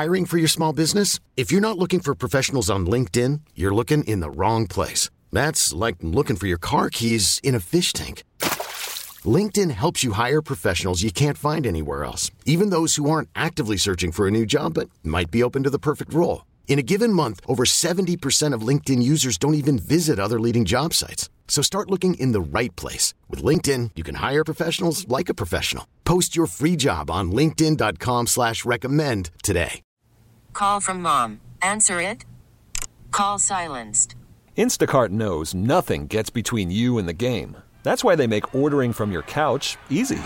Hiring for your small business? If you're not looking for professionals on LinkedIn, you're looking in the wrong place. That's like looking for your car keys in a fish tank. LinkedIn helps you hire professionals you can't find anywhere else, even those who aren't actively searching for a new job but might be open to the perfect role. In a given month, over 70% of LinkedIn users don't even visit other leading job sites. So start looking in the right place. With LinkedIn, you can hire professionals like a professional. Post your free job on linkedin.com/recommend today. Call from mom. Answer it. Call silenced. Instacart knows nothing gets between you and the game. That's why they make ordering from your couch easy.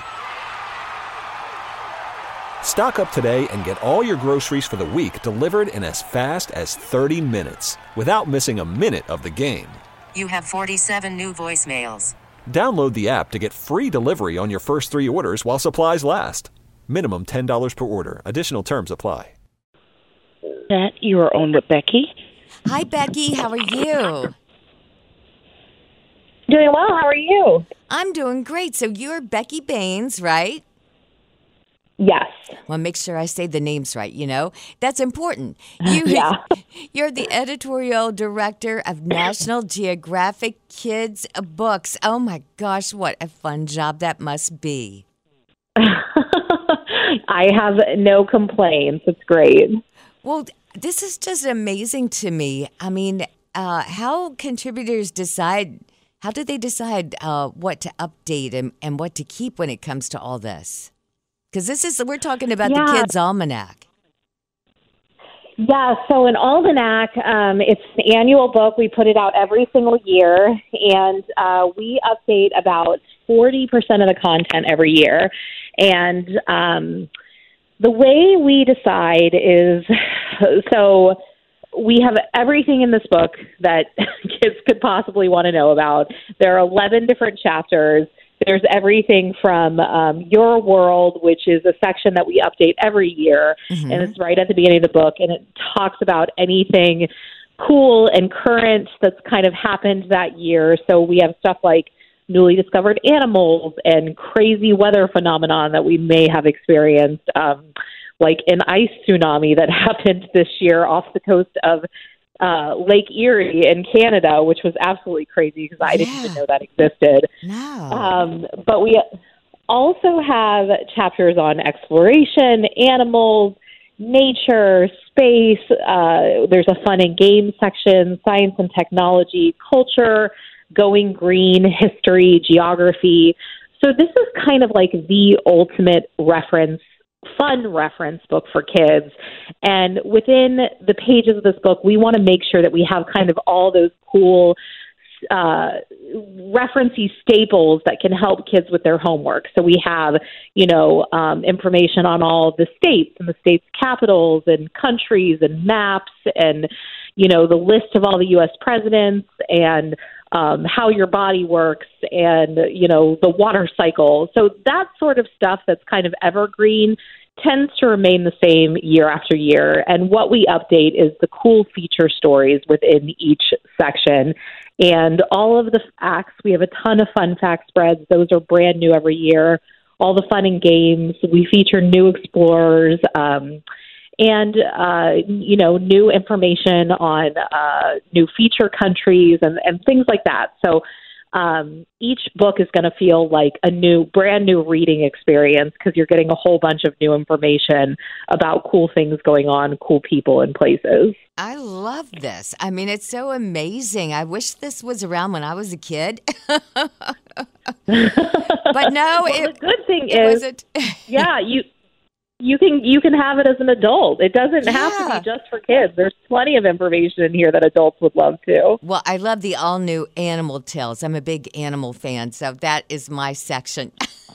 Stock up today and get all your groceries for the week delivered in as fast as 30 minutes without missing a minute of the game. You have 47 new voicemails. Download the app to get free delivery on your first 3 orders while supplies last. Minimum $10 per order. Additional terms apply. That you are on with Becky. Hi, Becky. How are you? Doing well. How are you? I'm doing great. So you're Becky Baines, right? Yes. Well, make sure I say the names right, you know? That's important. You're the editorial director of National Geographic Kids Books. Oh, my gosh, what a fun job that must be. I have no complaints. It's great. Well, this is just amazing to me. I mean, how contributors decide, how do they decide what to update and what to keep when it comes to all this? Because we're talking about the Kids Almanac. Yeah, so an almanac, it's an annual book. We put it out every single year, and we update about 40% of the content every year. And the way we decide is, so we have everything in this book that kids could possibly want to know about. There are 11 different chapters. There's everything from Your World, which is a section that we update every year, and it's right at the beginning of the book, and it talks about anything cool and current that's kind of happened that year. So we have stuff like newly discovered animals and crazy weather phenomenon that we may have experienced, like an ice tsunami that happened this year off the coast of Lake Erie in Canada, which was absolutely crazy because I didn't even know that existed. No. But we also have chapters on exploration, animals, nature, space. There's a fun and games section, science and technology, culture, going green, history, geography. So this is kind of like the ultimate fun reference book for kids. And within the pages of this book, we want to make sure that we have kind of all those cool referencey staples that can help kids with their homework. So we have, information on all the states and the states' capitals and countries and maps and, the list of all the U.S. presidents and how your body works and, the water cycle. So that sort of stuff that's kind of evergreen tends to remain the same year after year. And what we update is the cool feature stories within each section. And all of the facts, we have a ton of fun fact spreads. Those are brand new every year. All the fun and games. We feature new explorers and new information on new feature countries and things like that. So each book is going to feel like a brand new reading experience because you're getting a whole bunch of new information about cool things going on, cool people and places. I love this. I mean, it's so amazing. I wish this was around when I was a kid. But no, well, the good thing is, you can have it as an adult. It doesn't have to be just for kids. There's plenty of information in here that adults would love too. Well, I love the all-new Animal Tales. I'm a big animal fan, so that is my section.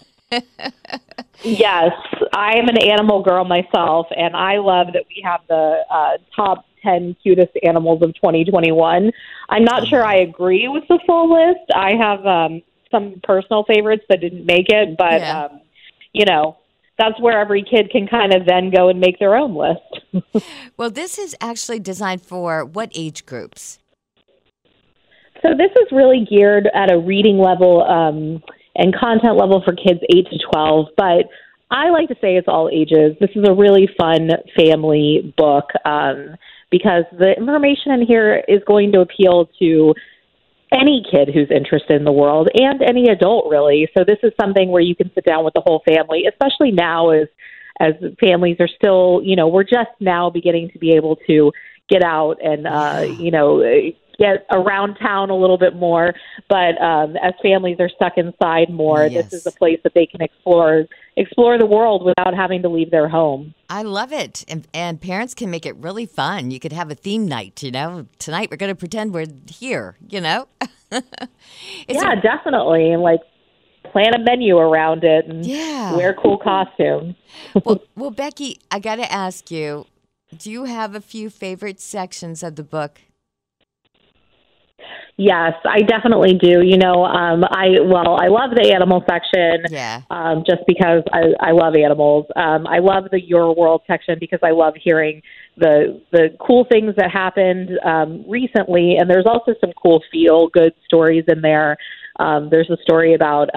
Yes, I am an animal girl myself, and I love that we have the top 10 cutest animals of 2021. I'm not sure I agree with the full list. I have some personal favorites that didn't make it, but, that's where every kid can kind of then go and make their own list. Well, this is actually designed for what age groups? So this is really geared at a reading level and content level for kids 8 to 12, but I like to say it's all ages. This is a really fun family book because the information in here is going to appeal to any kid who's interested in the world and any adult, really. So this is something where you can sit down with the whole family, especially now as families are still, we're just now beginning to be able to get out and, get around town a little bit more. But as families are stuck inside more, Yes. this is a place that they can explore the world without having to leave their home. I love it. And parents can make it really fun. You could have a theme night, Tonight we're going to pretend we're here, Definitely. And plan a menu around it and Yeah. wear cool costumes. Well, Becky, I got to ask you, do you have a few favorite sections of the book? Yes, I definitely do. I love the animal section. Yeah. Just because I love animals. I love the Your World section because I love hearing the cool things that happened recently. And there's also some cool feel-good stories in there. There's a story about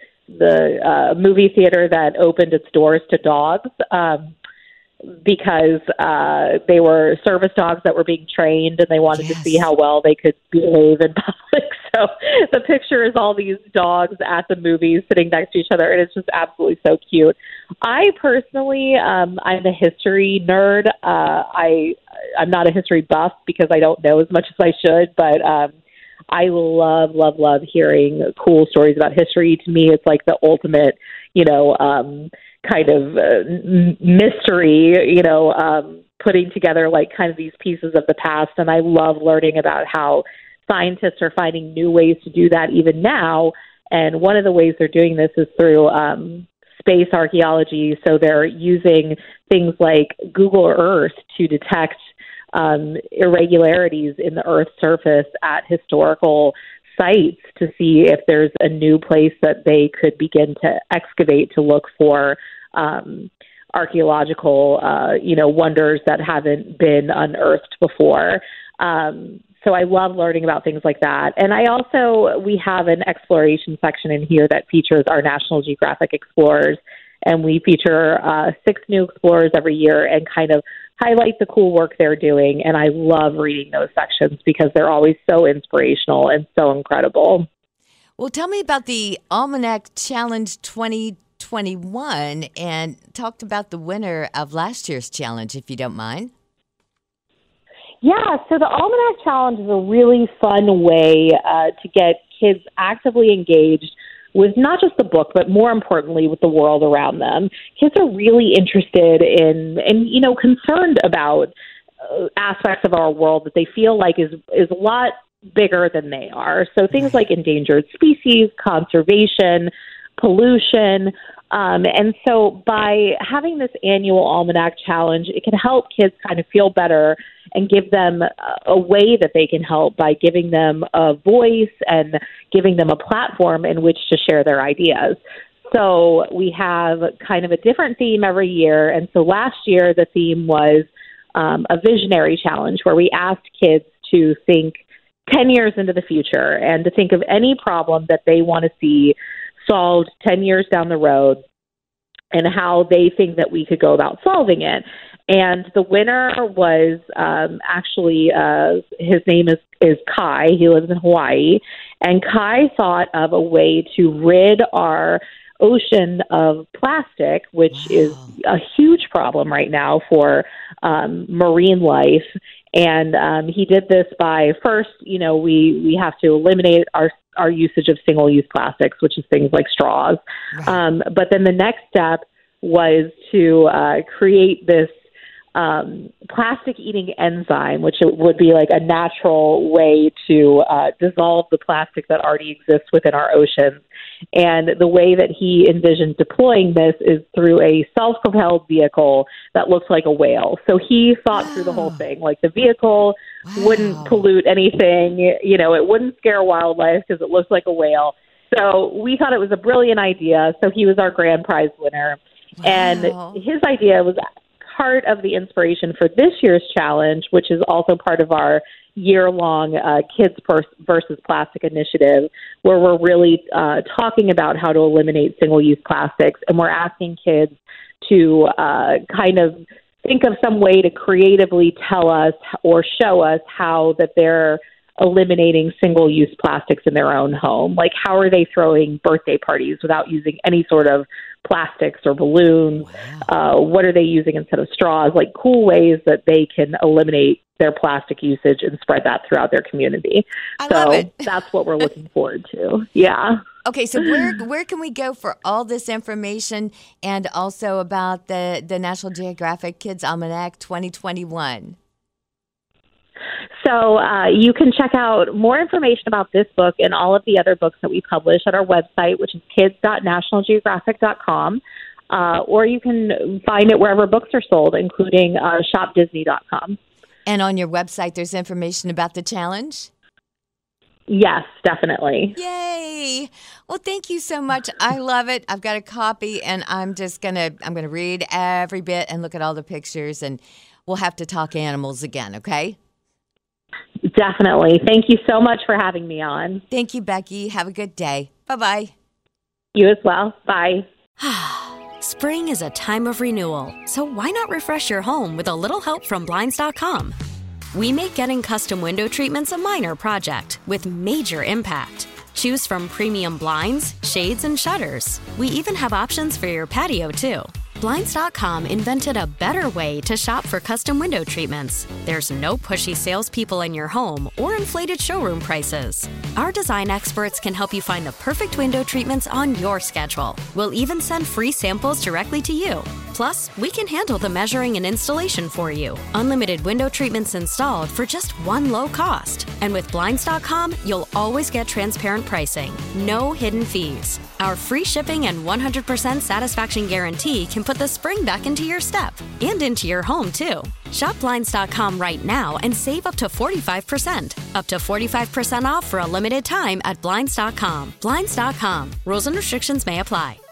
the movie theater that opened its doors to dogs. Because they were service dogs that were being trained and they wanted to see how well they could behave in public. So the picture is all these dogs at the movies sitting next to each other, and it's just absolutely so cute. I personally, I'm a history nerd. I'm not a history buff because I don't know as much as I should, but I love hearing cool stories about history. To me, it's like the ultimate, kind of mystery, putting together kind of these pieces of the past. And I love learning about how scientists are finding new ways to do that even now. And one of the ways they're doing this is through space archaeology. So they're using things like Google Earth to detect irregularities in the Earth's surface at historical sites to see if there's a new place that they could begin to excavate to look for archaeological, wonders that haven't been unearthed before. So I love learning about things like that. And we have an exploration section in here that features our National Geographic explorers. And we feature 6 new explorers every year and kind of highlight the cool work they're doing. And I love reading those sections because they're always so inspirational and so incredible. Well, tell me about the Almanac Challenge 2021 and talk about the winner of last year's challenge, if you don't mind. Yeah, so the Almanac Challenge is a really fun way to get kids actively engaged with not just the book, but more importantly, with the world around them. Kids are really interested in concerned about aspects of our world that they feel like is a lot bigger than they are. So things like endangered species, conservation, pollution. And so by having this annual Almanac Challenge, it can help kids kind of feel better and give them a way that they can help by giving them a voice and giving them a platform in which to share their ideas. So we have kind of a different theme every year. And so last year, the theme was a visionary challenge where we asked kids to think 10 years into the future and to think of any problem that they want to see solved 10 years down the road and how they think that we could go about solving it. And the winner was his name is Kai. He lives in Hawaii. And Kai thought of a way to rid our ocean of plastic, which is a huge problem right now for marine life. And he did this by first, we have to eliminate our usage of single-use plastics, which is things like straws. Right. But then the next step was to create this plastic-eating enzyme, which would be like a natural way to dissolve the plastic that already exists within our oceans. And the way that he envisioned deploying this is through a self-propelled vehicle that looks like a whale. So he thought through the whole thing. Like the vehicle wouldn't pollute anything. It wouldn't scare wildlife because it looks like a whale. So we thought it was a brilliant idea. So he was our grand prize winner. And his idea was part of the inspiration for this year's challenge, which is also part of our year-long Kids versus Plastic initiative, where we're really talking about how to eliminate single-use plastics, and we're asking kids to kind of think of some way to creatively tell us or show us how that they're eliminating single-use plastics in their own home. Like, how are they throwing birthday parties without using any sort of plastics or balloons? Wow. What are they using instead of straws? Like, cool ways that they can eliminate their plastic usage and spread that throughout their community. I love it. That's what we're looking forward to. Yeah. Okay, so where can we go for all this information and also about the National Geographic Kids Almanac 2021? So you can check out more information about this book and all of the other books that we publish at our website, which is kids.nationalgeographic.com, or you can find it wherever books are sold, including shopdisney.com. And on your website, there's information about the challenge? Yes, definitely. Yay! Well, thank you so much. I love it. I've got a copy, and I'm gonna read every bit and look at all the pictures, and we'll have to talk animals again, okay? Definitely. Thank you so much for having me on. Thank you, Becky. Have a good day. Bye-bye. You as well. Bye. Spring is a time of renewal, so why not refresh your home with a little help from Blinds.com? We make getting custom window treatments a minor project with major impact. Choose from premium blinds, shades, and shutters. We even have options for your patio, too. Blinds.com invented a better way to shop for custom window treatments. There's no pushy salespeople in your home or inflated showroom prices. Our design experts can help you find the perfect window treatments on your schedule. We'll even send free samples directly to you. Plus, we can handle the measuring and installation for you. Unlimited window treatments installed for just one low cost. And with Blinds.com, you'll always get transparent pricing. No hidden fees. Our free shipping and 100% satisfaction guarantee can put the spring back into your step and into your home, too. Shop Blinds.com right now and save up to 45%. Up to 45% off for a limited time at Blinds.com. Blinds.com. Rules and restrictions may apply.